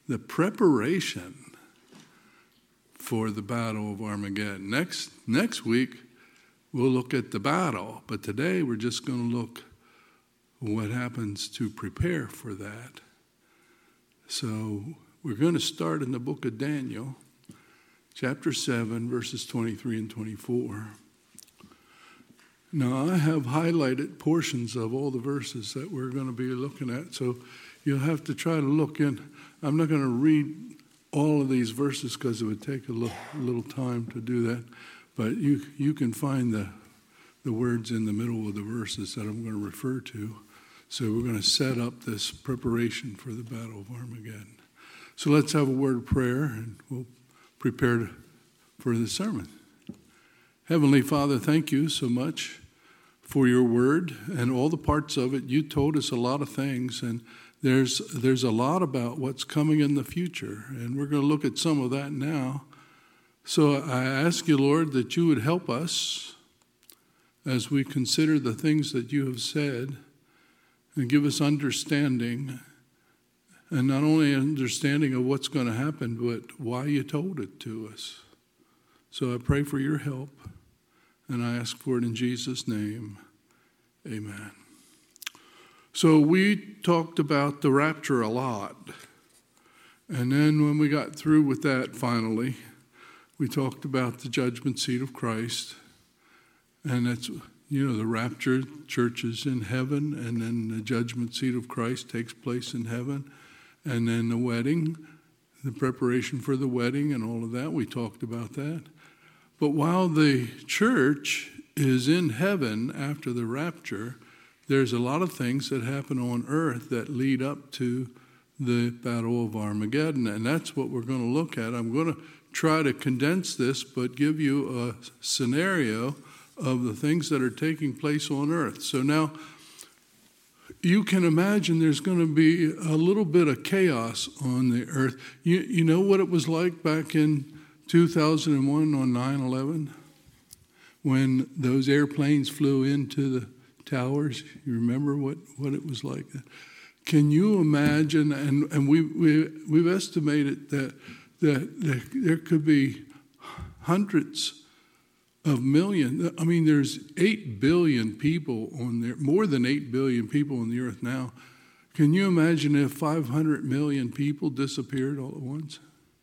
the preparation for the Battle of Armageddon. Next week, we'll look at the battle, but today we're just going to look what happens to prepare for that. So we're going to start in the book of Daniel, chapter 7, verses 23 and 24. Now, I have highlighted portions of all the verses that we're going to be looking at, so you'll have to try to look in. I'm not going to read all of these verses because it would take a little time to do that, but you can find the words in the middle of the verses that I'm going to refer to. So we're going to set up this preparation for the Battle of Armageddon. So let's have a word of prayer, and we'll prepare for the sermon. Heavenly Father, thank you so much for your word and all the parts of it. You told us a lot of things, and there's a lot about what's coming in the future, and we're going to look at some of that now. So I ask you, Lord, that you would help us as we consider the things that you have said, and give us understanding, and not only understanding of what's going to happen, but why you told it to us. So I pray for your help, and I ask for it in Jesus' name. Amen. So we talked about the rapture a lot, and then when we got through with that finally, we talked about the judgment seat of Christ, and that's, the rapture, church is in heaven, and then the judgment seat of Christ takes place in heaven, and then the wedding, the preparation for the wedding and all of that, we talked about that. But while the church is in heaven after the rapture, there's a lot of things that happen on earth that lead up to the Battle of Armageddon, and that's what we're going to look at. I'm going to try to condense this, but give you a scenario of the things that are taking place on earth. So now, you can imagine there's going to be a little bit of chaos on the earth. You know what it was like back in 2001 on 9/11? When those airplanes flew into the towers? You remember what it was like? Can you imagine? And we've estimated that there could be hundreds of millions. I mean, there's 8 billion people on there, more than 8 billion people on the earth now. Can you imagine if 500 million people disappeared all at once?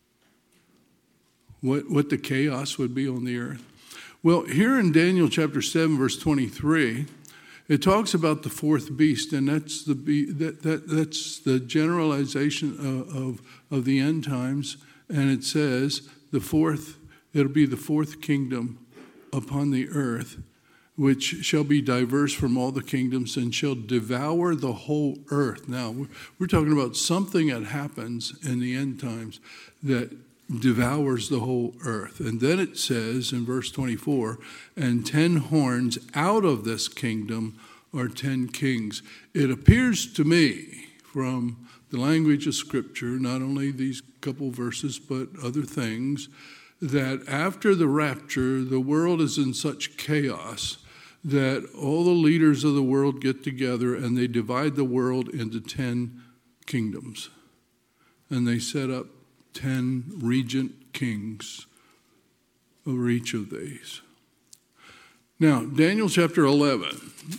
What the chaos would be on the earth? Well, here in Daniel chapter 7, verse 23, it talks about the fourth beast, and that's the generalization of the end times. And it says it'll be the fourth kingdom upon the earth, which shall be diverse from all the kingdoms and shall devour the whole earth. Now, we're talking about something that happens in the end times that devours the whole earth. And then it says in verse 24, and 10 horns out of this kingdom are 10 kings. It appears to me from the language of Scripture, not only these couple verses, but other things, that after the rapture, the world is in such chaos that all the leaders of the world get together and they divide the world into 10 kingdoms. And they set up 10 regent kings over each of these. Now, Daniel chapter 11,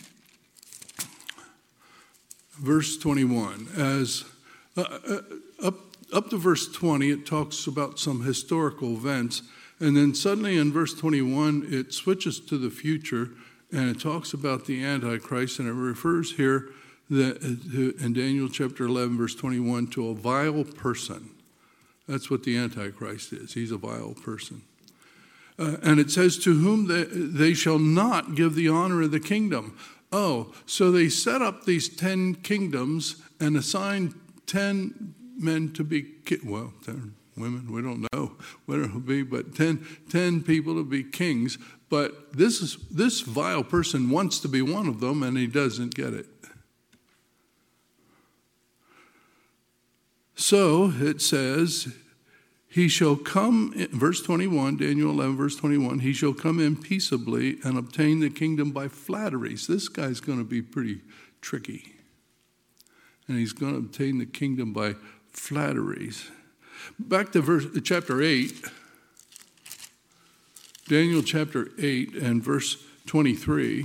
verse 21, as up to verse 20, it talks about some historical events, and then suddenly in verse 21, it switches to the future, and it talks about the Antichrist, and it refers here in Daniel chapter 11, verse 21, to a vile person. That's what the Antichrist is. He's a vile person. And it says, to whom they shall not give the honor of the kingdom. Oh, so they set up these 10 kingdoms and assigned 10 men to be, 10 women, we don't know what it'll be, but 10 people to be kings. But this vile person wants to be one of them, and he doesn't get it. So it says, he shall come, verse 21, Daniel 11, verse 21, he shall come in peaceably and obtain the kingdom by flatteries. This guy's going to be pretty tricky. And he's going to obtain the kingdom by flatteries. Back to chapter 8, Daniel chapter 8 and verse 23.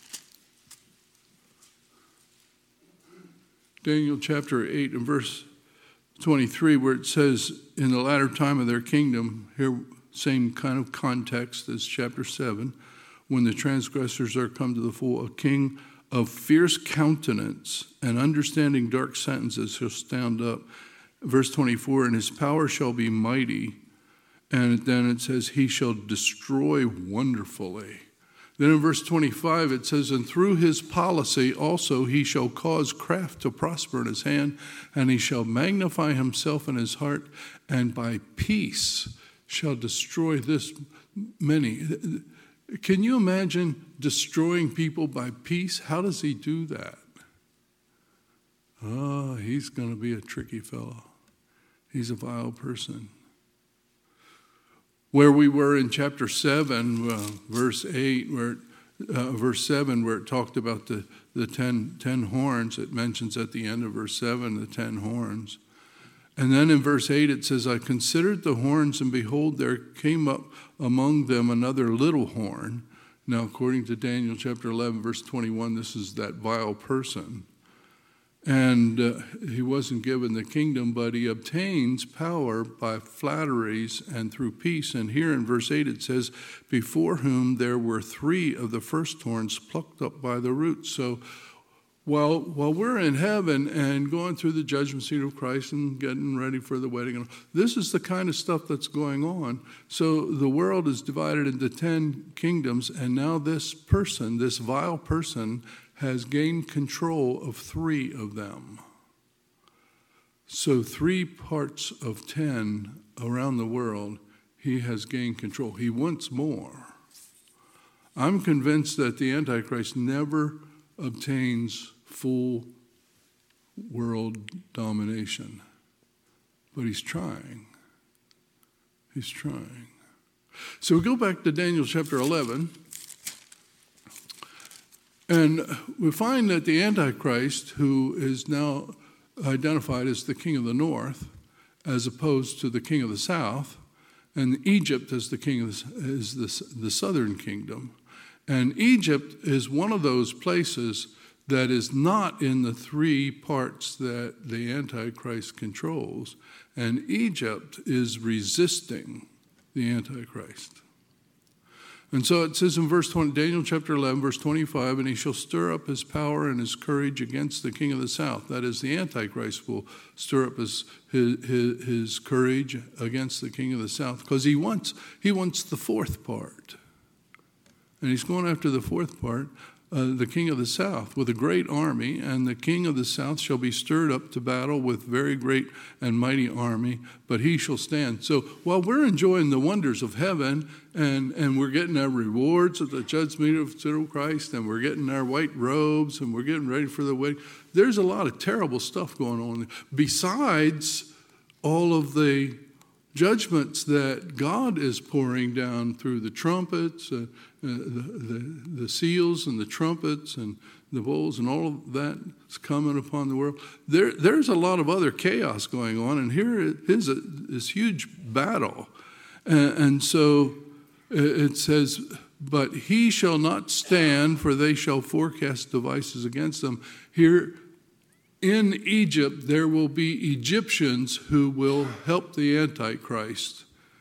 Daniel chapter 8 and verse 23, where it says, in the latter time of their kingdom, here same kind of context as chapter 7, when the transgressors are come to the full, a king of fierce countenance and understanding dark sentences shall stand up. Verse 24, and his power shall be mighty. And then it says, he shall destroy wonderfully. Then in verse 25 it says, and through his policy also he shall cause craft to prosper in his hand, and he shall magnify himself in his heart, and by peace shall destroy this many. Can you imagine destroying people by peace? How does he do that? Oh, he's going to be a tricky fellow. He's a vile person. Where we were in chapter 7, verse 8, verse 7, where it talked about the 10 horns, it mentions at the end of verse 7 the 10 horns. And then in verse 8 it says, I considered the horns, and behold, there came up among them another little horn. Now, according to Daniel chapter 11, verse 21, this is that vile person. And he wasn't given the kingdom, but he obtains power by flatteries and through peace. And here in verse 8 it says, before whom there were 3 of the first horns plucked up by the roots. So while we're in heaven and going through the judgment seat of Christ and getting ready for the wedding, this is the kind of stuff that's going on. So the world is divided into 10 kingdoms, and now this person, this vile person, has gained control of 3 of them. So 3 parts of 10 around the world, he has gained control. He wants more. I'm convinced that the Antichrist never obtains full world domination, but he's trying. He's trying. So we go back to Daniel chapter 11. And we find that the Antichrist, who is now identified as the king of the north, as opposed to the king of the south, and Egypt as the king of the southern kingdom. And Egypt is one of those places that is not in the 3 parts that the Antichrist controls. And Egypt is resisting the Antichrist. And so it says in verse 20, Daniel chapter 11, verse 25, and he shall stir up his power and his courage against the king of the south. That is, the Antichrist will stir up his courage against the king of the south, because he wants the 4th part. And he's going after the 4th part, the king of the south, with a great army, and the king of the south shall be stirred up to battle with very great and mighty army, but he shall stand. So while we're enjoying the wonders of heaven, and we're getting our rewards at the judgment seat of Christ, and we're getting our white robes, and we're getting ready for the wedding, there's a lot of terrible stuff going on, besides all of the judgments that God is pouring down through the trumpets, the seals and the trumpets and the bowls, and all of that is coming upon the world. There's a lot of other chaos going on, and here is this huge battle. And so it says, but he shall not stand, for they shall forecast devices against them. Here in Egypt, there will be Egyptians who will help the Antichrist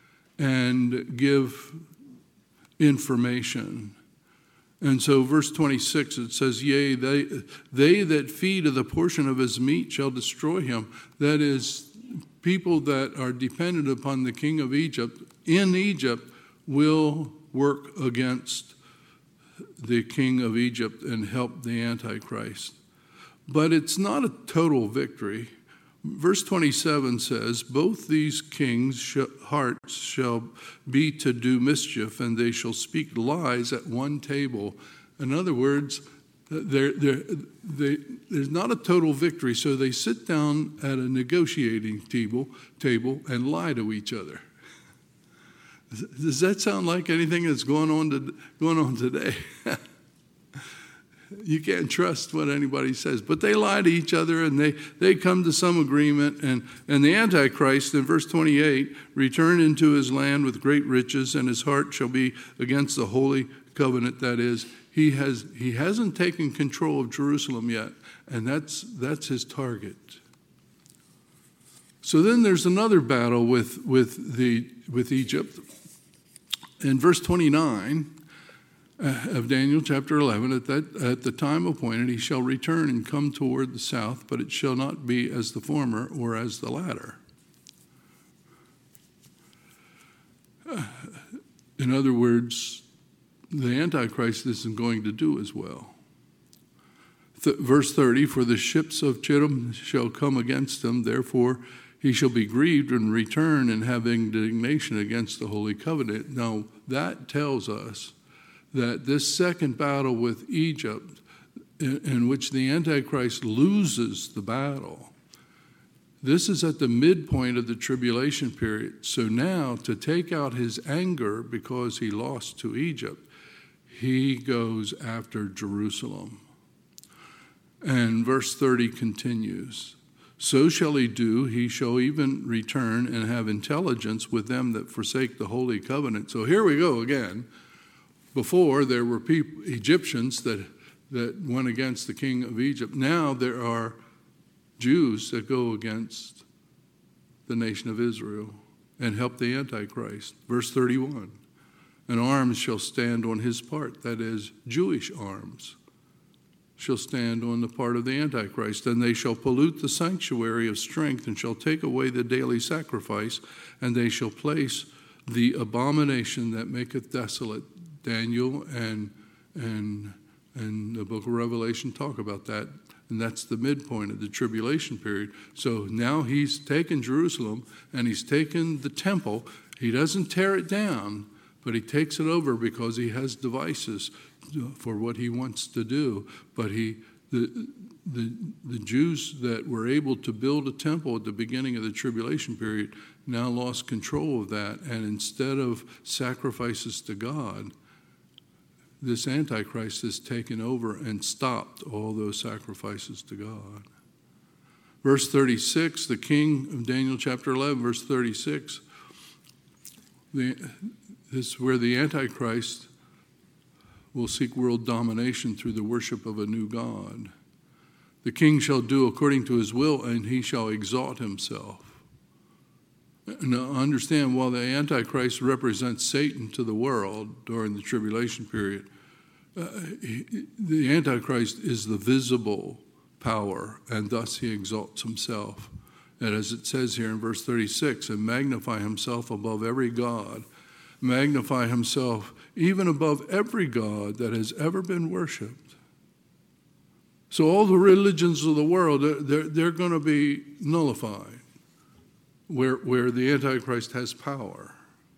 and give information. And so verse 26, it says, yea, they that feed of the portion of his meat shall destroy him. That is, people that are dependent upon the king of Egypt in Egypt will work against the king of Egypt and help the Antichrist. But it's not a total victory. Verse 27 says, both these kings' hearts shall be to do mischief, and they shall speak lies at one table. In other words, there's not a total victory, so they sit down at a negotiating table and lie to each other. Does that sound like anything that's going on today? You can't trust what anybody says. But they lie to each other, and they come to some agreement. And the Antichrist, in verse 28, return into his land with great riches, and his heart shall be against the holy covenant. That is, he hasn't taken control of Jerusalem yet, and that's his target. So then there's another battle with Egypt. In verse 29 of Daniel chapter 11, at the time appointed, he shall return and come toward the south, but it shall not be as the former or as the latter. In other words, the Antichrist isn't going to do as well. Verse 30, for the ships of Chittim shall come against him, therefore he shall be grieved and return and have indignation against the holy covenant. Now, that tells us that this second battle with Egypt, in which the Antichrist loses the battle, this is at the midpoint of the tribulation period. So now, to take out his anger because he lost to Egypt, he goes after Jerusalem. And verse 30 continues, so shall he do, he shall even return and have intelligence with them that forsake the holy covenant. So here we go again. Before, there were Egyptians that went against the king of Egypt. Now there are Jews that go against the nation of Israel and help the Antichrist. Verse 31, and arms shall stand on his part, that is, Jewish arms shall stand on the part of the Antichrist, and they shall pollute the sanctuary of strength and shall take away the daily sacrifice, and they shall place the abomination that maketh desolate. Daniel and the book of Revelation talk about that, and that's the midpoint of the tribulation period. So now he's taken Jerusalem and he's taken the temple. He doesn't tear it down, but he takes it over because he has devices for what he wants to do. But the Jews that were able to build a temple at the beginning of the tribulation period now lost control of that, and instead of sacrifices to God, this Antichrist has taken over and stopped all those sacrifices to God. Verse 36, the king of Daniel chapter 11, verse 36, this is where the Antichrist will seek world domination through the worship of a new god. The king shall do according to his will, and he shall exalt himself. Now, understand, while the Antichrist represents Satan to the world during the tribulation period, the Antichrist is the visible power, and thus he exalts himself. And as it says here in verse 36, and magnify himself above every god, magnify himself even above every god that has ever been worshipped. So all the religions of the world, they're going to be nullified where the Antichrist has power.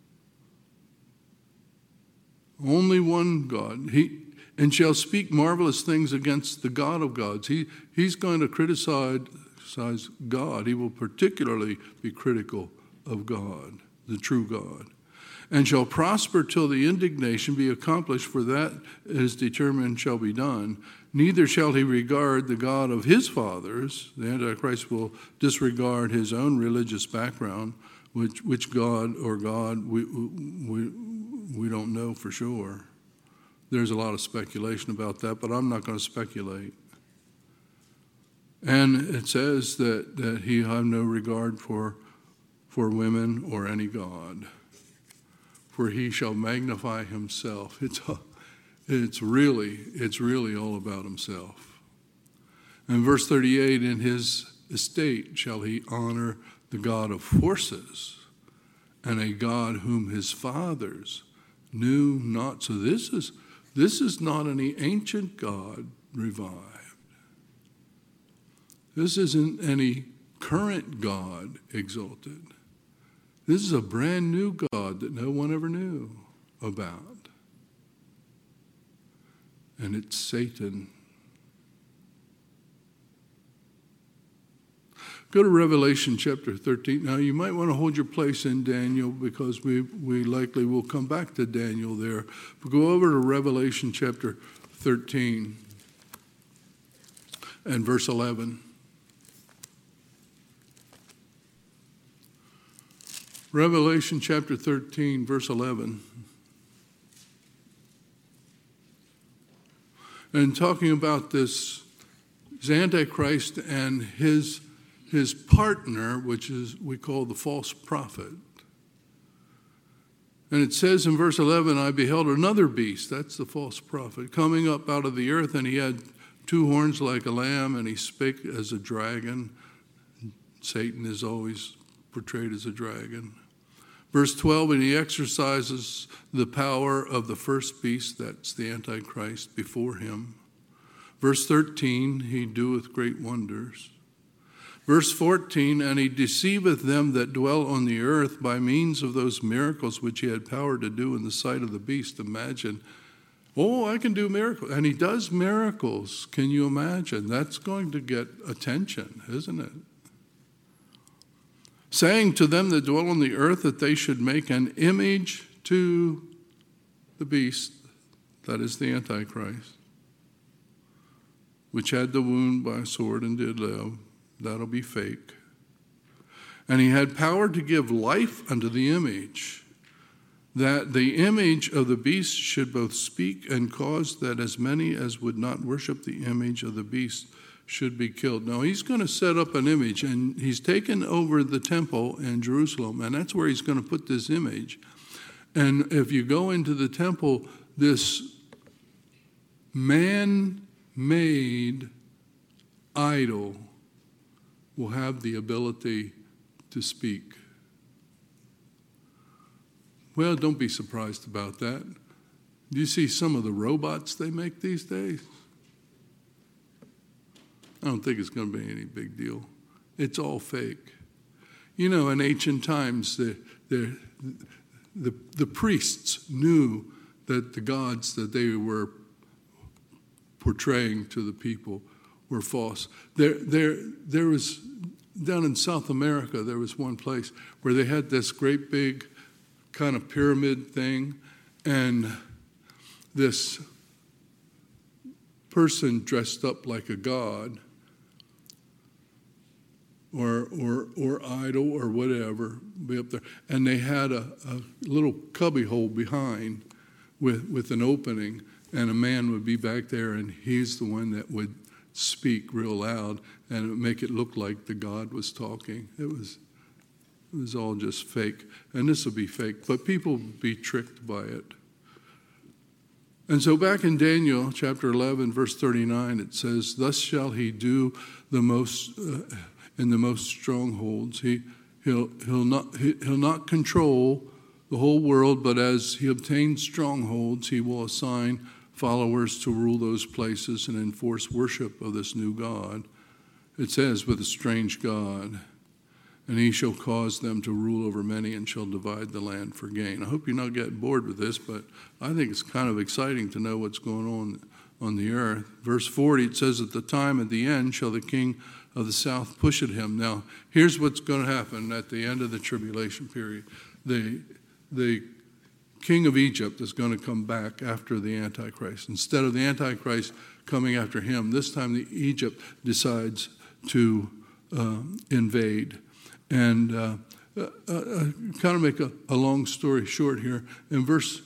Only one God. And shall speak marvelous things against the God of gods. He's going to criticize God. He will particularly be critical of God, the true God. And shall prosper till the indignation be accomplished, for that is determined shall be done. Neither shall he regard the God of his fathers. The Antichrist will disregard his own religious background, which God or God we don't know for sure. There's a lot of speculation about that, but I'm not going to speculate. And it says that he have no regard for women or any god, for he shall magnify himself. It's really all about himself. And verse 38, in his estate shall he honor the God of forces, and a God whom his fathers knew not. So this is not any ancient God revived. This isn't any current God exalted. This is a brand new God that no one ever knew about. And it's Satan. Go to Revelation chapter 13. Now, you might want to hold your place in Daniel because we likely will come back to Daniel there. But go over to Revelation chapter 13. and verse 11. Revelation chapter 13, verse 11. And talking about this Antichrist and his partner, which is we call the false prophet. And it says in verse 11, I beheld another beast, that's the false prophet, coming up out of the earth, and he had two horns like a lamb, and he spake as a dragon. Satan is always portrayed as a dragon. Verse 12, and he exercises the power of the first beast, that's the Antichrist, before him. Verse 13, he doeth great wonders. Verse 14, and he deceiveth them that dwell on the earth by means of those miracles which he had power to do in the sight of the beast. Imagine, I can do miracles. And he does miracles. Can you imagine? That's going to get attention, isn't it? Saying to them that dwell on the earth that they should make an image to the beast, that is the Antichrist, which had the wound by a sword and did live. That'll be fake. And he had power to give life unto the image, that the image of the beast should both speak and cause that as many as would not worship the image of the beast should be killed. Now, he's going to set up an image, and he's taken over the temple in Jerusalem, and that's where he's going to put this image. And if you go into the temple, this man-made idol will have the ability to speak. Well, don't be surprised about that. Do you see some of the robots they make these days? I don't think it's going to be any big deal. It's all fake. You know, in ancient times, the priests knew that the gods that they were portraying to the people were false. There was, down in South America, there was one place where they had this great big kind of pyramid thing, and this person dressed up like a god or idol or whatever be up there, and they had a little cubby hole behind with an opening, and a man would be back there, and he's the one that would speak real loud, and it would make it look like the God was talking. It was all just fake, and this will be fake, but people will be tricked by it. And so back in Daniel chapter 11, verse 39, it says, thus shall he do the most in the most strongholds. He'll not control the whole world, but as he obtains strongholds, he will assign followers to rule those places and enforce worship of this new God. It says, with a strange God, and he shall cause them to rule over many and shall divide the land for gain. I hope you're not getting bored with this, but I think it's kind of exciting to know what's going on the earth. Verse 40, it says, at the time at the end shall the king of the south push at him. Now, here's what's going to happen at the end of the tribulation period. The king of Egypt is going to come back after the Antichrist. Instead of the Antichrist coming after him, this time the Egypt decides to invade. And kind of make a long story short here. In verse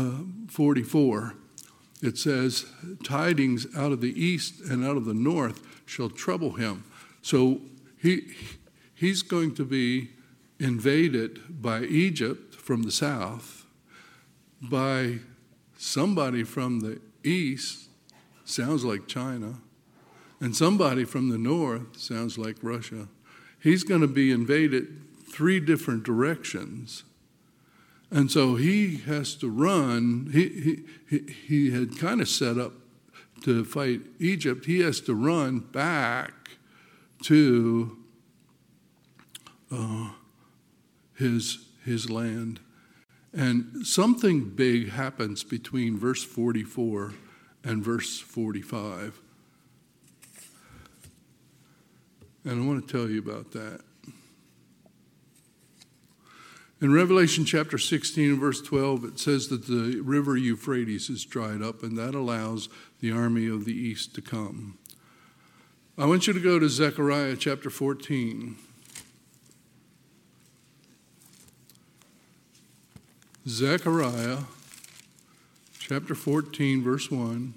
44, it says, tidings out of the east and out of the north shall trouble him. So he's going to be invaded by Egypt from the south, by somebody from the east, sounds like China, and somebody from the north, sounds like Russia. He's going to be invaded 3 different directions. And so he has to run. He had kind of set up to fight Egypt. He has to run back to his land. And something big happens between verse 44 and verse 45. And I want to tell you about that. In Revelation chapter 16 and verse 12, it says that the river Euphrates is dried up, and that allows the army of the east to come. I want you to go to Zechariah chapter 14. Zechariah chapter 14, verse 1.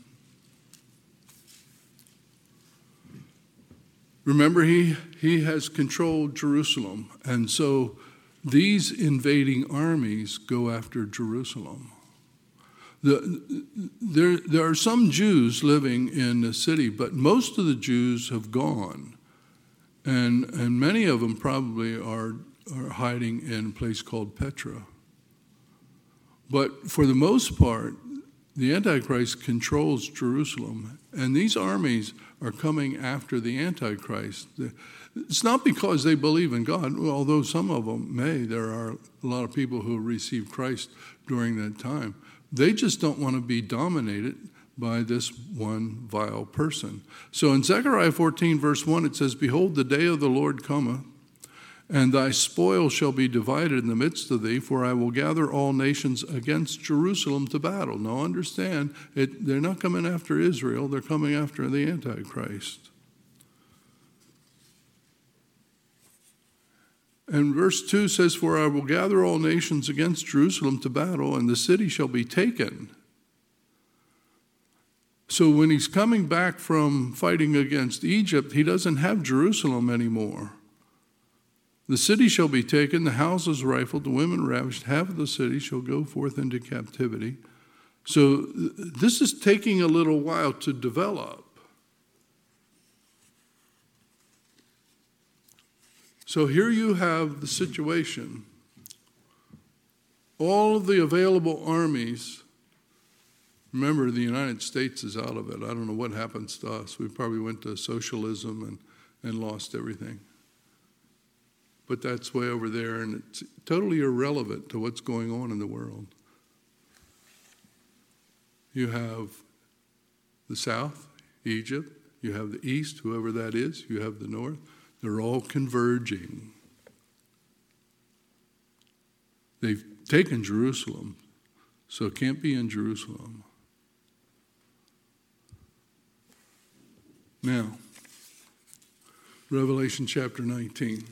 Remember, he has controlled Jerusalem, and so these invading armies go after Jerusalem. There are some Jews living in the city, but most of the Jews have gone, and many of them probably are hiding in a place called Petra. But for the most part, the Antichrist controls Jerusalem, and these armies are coming after the Antichrist. It's not because they believe in God, although some of them may. There are a lot of people who received Christ during that time. They just don't want to be dominated by this one vile person. So in Zechariah 14, verse 1, it says, "Behold, the day of the Lord cometh, and thy spoil shall be divided in the midst of thee, for I will gather all nations against Jerusalem to battle." Now understand, they're not coming after Israel, they're coming after the Antichrist. And verse 2 says, "For I will gather all nations against Jerusalem to battle, and the city shall be taken." So when he's coming back from fighting against Egypt, he doesn't have Jerusalem anymore. "The city shall be taken, the houses rifled, the women ravished, half of the city shall go forth into captivity." So this is taking a little while to develop. So here you have the situation. All of the available armies, remember the United States is out of it. I don't know what happens to us. We probably went to socialism and lost everything. But that's way over there, and it's totally irrelevant to what's going on in the world. You have the South, Egypt. You have the East, whoever that is. You have the North. They're all converging. They've taken Jerusalem, so it can't be in Jerusalem. Now, Revelation chapter 19.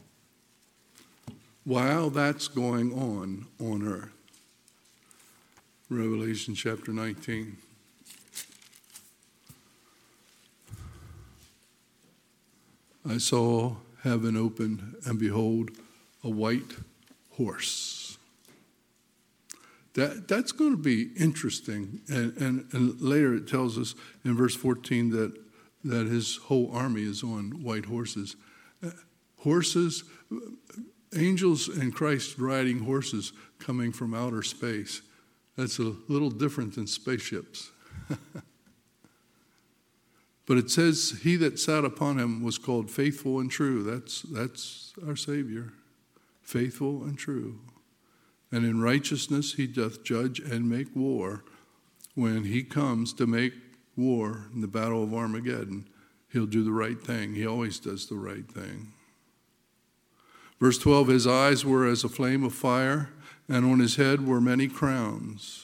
While that's going on earth, Revelation chapter 19. "I saw heaven open, and behold, a white horse." That's going to be interesting. And later it tells us in verse 14 that his whole army is on white horses. Horses, angels and Christ riding horses coming from outer space. That's a little different than spaceships. But it says, "He that sat upon him was called faithful and true." That's our Savior. Faithful and true. "And in righteousness he doth judge and make war." When he comes to make war in the battle of Armageddon, he'll do the right thing. He always does the right thing. Verse 12, "His eyes were as a flame of fire, and on his head were many crowns.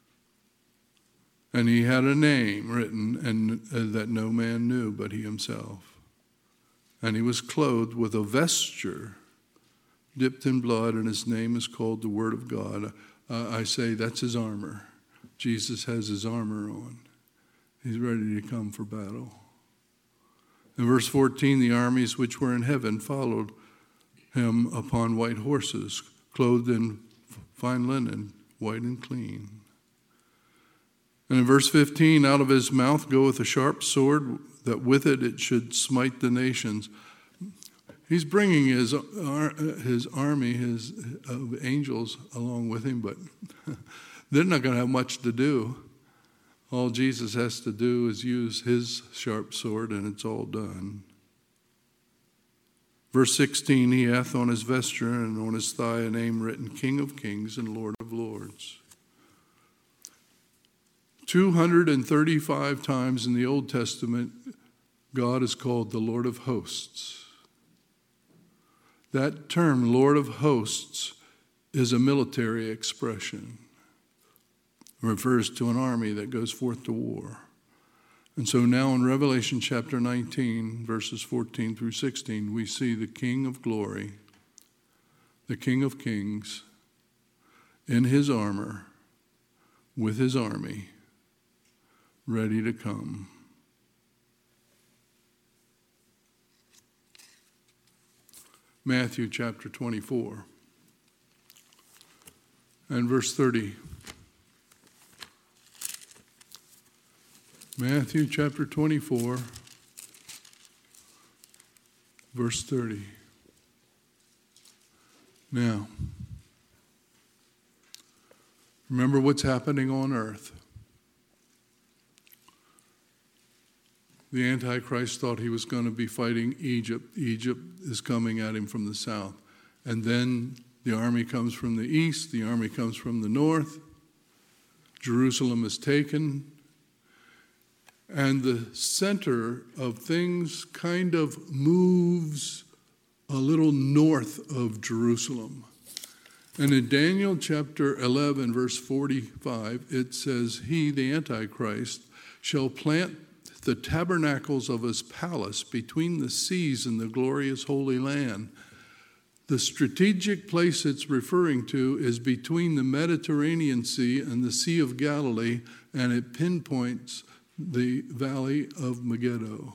And he had a name written and that no man knew but he himself. And he was clothed with a vesture dipped in blood, and his name is called the Word of God." I say that's his armor. Jesus has his armor on. He's ready to come for battle. In verse 14, "The armies which were in heaven followed him upon white horses, clothed in fine linen, white and clean." And in verse 15, "Out of his mouth goeth a sharp sword, that with it should smite the nations." He's bringing his army, of angels along with him, but they're not going to have much to do. All Jesus has to do is use his sharp sword, and it's all done. Verse 16, "He hath on his vesture and on his thigh a name written, King of Kings and Lord of Lords." 235 times in the Old Testament, God is called the Lord of Hosts. That term, Lord of Hosts, is a military expression. It refers to an army that goes forth to war. And so now in Revelation chapter 19, verses 14 through 16, we see the King of glory, the King of kings, in his armor, with his army, ready to come. Matthew chapter 24 and verse 30. Matthew chapter 24, verse 30. Now, remember what's happening on earth. The Antichrist thought he was going to be fighting Egypt. Egypt is coming at him from the south. And then the army comes from the east, the army comes from the north. Jerusalem is taken. And the center of things kind of moves a little north of Jerusalem. And in Daniel chapter 11, verse 45, it says, "He, the Antichrist, shall plant the tabernacles of his palace between the seas and the glorious Holy Land." The strategic place it's referring to is between the Mediterranean Sea and the Sea of Galilee, and it pinpoints the Valley of Megiddo,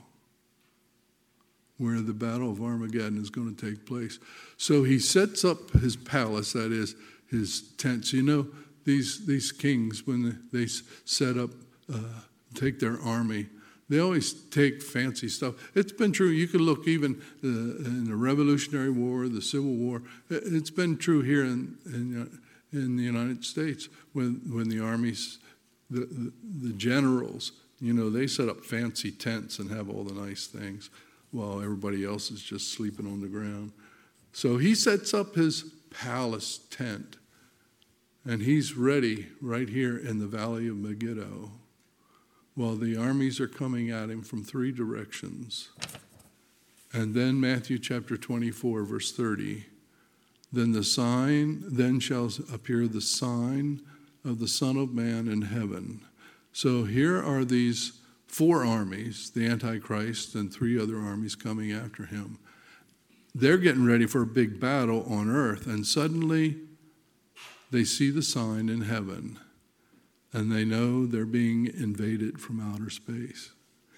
where the Battle of Armageddon is going to take place. So he sets up his palace, that is, his tents. You know, these kings, when they set up, take their army, they always take fancy stuff. It's been true. You can look even in the Revolutionary War, the Civil War. It's been true here in the United States when the armies, the generals, you know, they set up fancy tents and have all the nice things while everybody else is just sleeping on the ground. So he sets up his palace tent, and he's ready right here in the Valley of Megiddo, while the armies are coming at him from three directions. And then Matthew chapter 24, verse 30, then shall appear the sign of the Son of Man in heaven. So here are these four armies, the Antichrist and three other armies coming after him. They're getting ready for a big battle on earth, and suddenly they see the sign in heaven. And they know they're being invaded from outer space.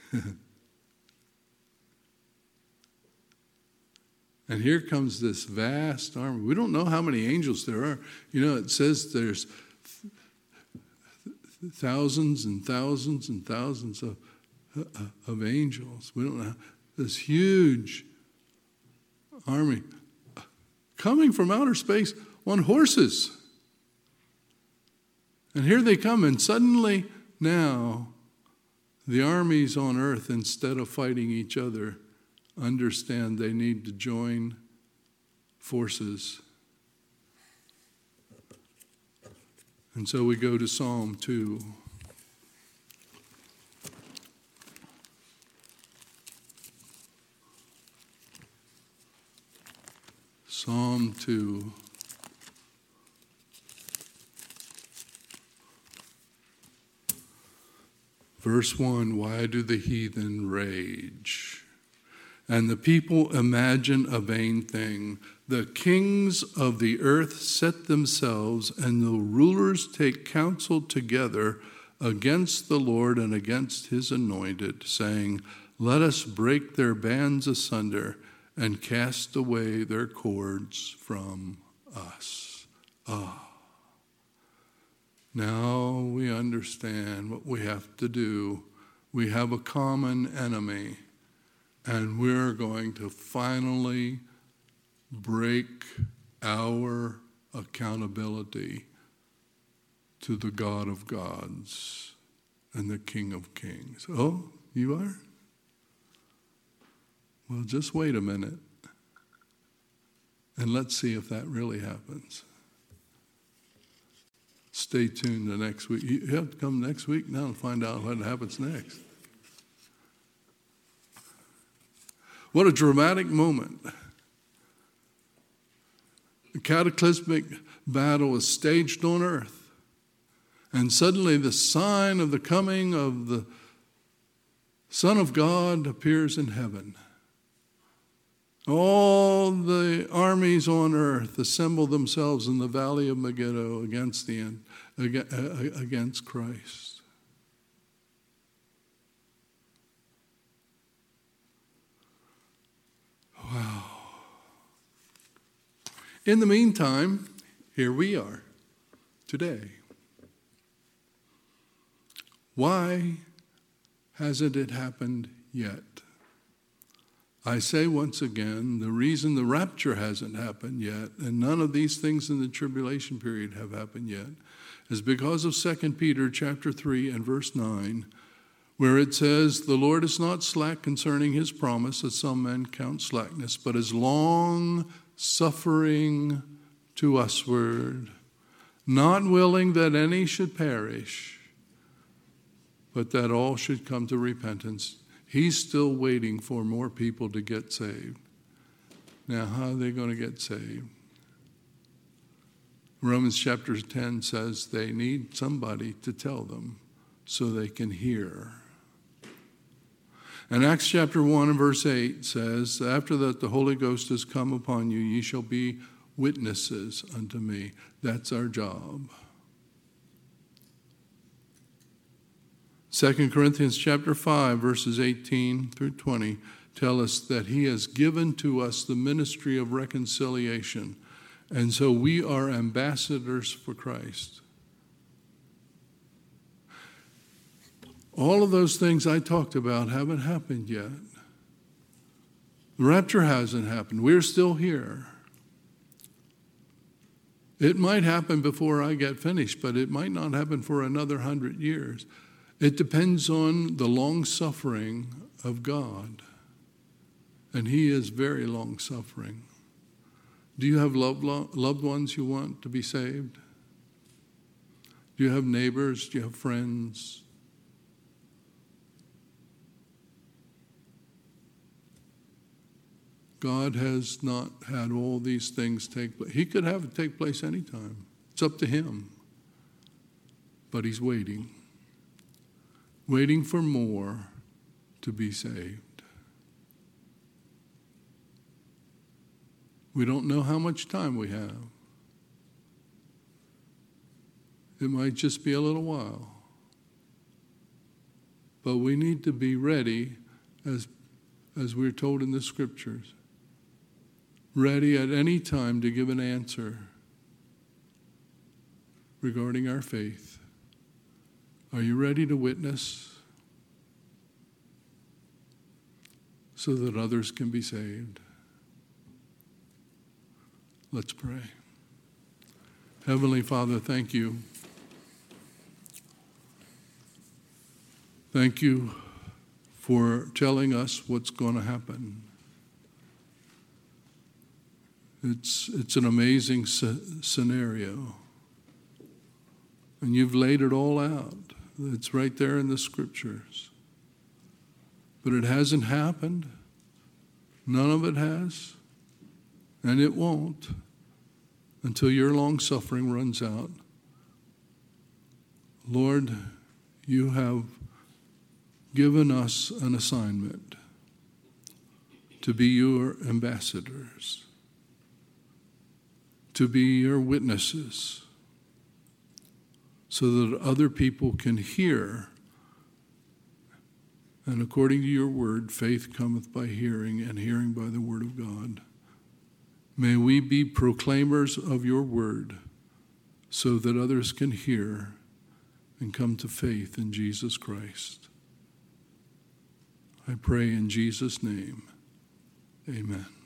And here comes this vast army. We don't know how many angels there are. You know, it says there's thousands and thousands and thousands of angels. We don't know. This huge army coming from outer space on horses. And here they come, and suddenly now the armies on earth, instead of fighting each other, understand they need to join forces. And so we go to Psalm 2. Psalm 2. Verse 1, why do the heathen rage? And the people imagine a vain thing. The kings of the earth set themselves, and the rulers take counsel together against the Lord and against his anointed, saying, let us break their bands asunder and cast away their cords from us. Now we understand what we have to do. We have a common enemy, and we're going to finally break our accountability to the God of gods and the King of kings. Oh, you are? Well, just wait a minute, and let's see if that really happens. Stay tuned to next week. You have to come next week now and find out what happens next. What a dramatic moment. The cataclysmic battle is staged on earth. And suddenly the sign of the coming of the Son of God appears in heaven. All the armies on earth assemble themselves in the valley of Megiddo against Christ. Wow. In the meantime, here we are today. Why hasn't it happened yet? I say once again, the reason the rapture hasn't happened yet, and none of these things in the tribulation period have happened yet, is because of 2 Peter chapter 3 and verse 9, where it says, "The Lord is not slack concerning his promise, as some men count slackness, but is long-suffering to usward, not willing that any should perish, but that all should come to repentance." He's still waiting for more people to get saved. Now, how are they going to get saved? Romans chapter 10 says they need somebody to tell them so they can hear. And Acts chapter 1 and verse 8 says, "After that the Holy Ghost has come upon you, ye shall be witnesses unto me." That's our job. 2 Corinthians chapter 5, verses 18 through 20 tell us that he has given to us the ministry of reconciliation. And so we are ambassadors for Christ. All of those things I talked about haven't happened yet. The rapture hasn't happened. We're still here. It might happen before I get finished, but it might not happen for another 100 years. It depends on the long-suffering of God. And he is very long-suffering. Do you have loved ones you want to be saved? Do you have neighbors? Do you have friends? God has not had all these things take place. He could have it take place anytime. It's up to him. But he's waiting for more to be saved. We don't know how much time we have. It might just be a little while. But we need to be ready, as we're told in the scriptures, ready at any time to give an answer regarding our faith. Are you ready to witness so that others can be saved? Let's pray. Heavenly Father, thank you. Thank you for telling us what's going to happen. It's an amazing scenario. And you've laid it all out. It's right there in the scriptures. But it hasn't happened. None of it has. And it won't until your long suffering runs out. Lord, you have given us an assignment to be your ambassadors, to be your witnesses, so that other people can hear. And according to your word, faith cometh by hearing, and hearing by the word of God. May we be proclaimers of your word so that others can hear and come to faith in Jesus Christ. I pray in Jesus' name, amen.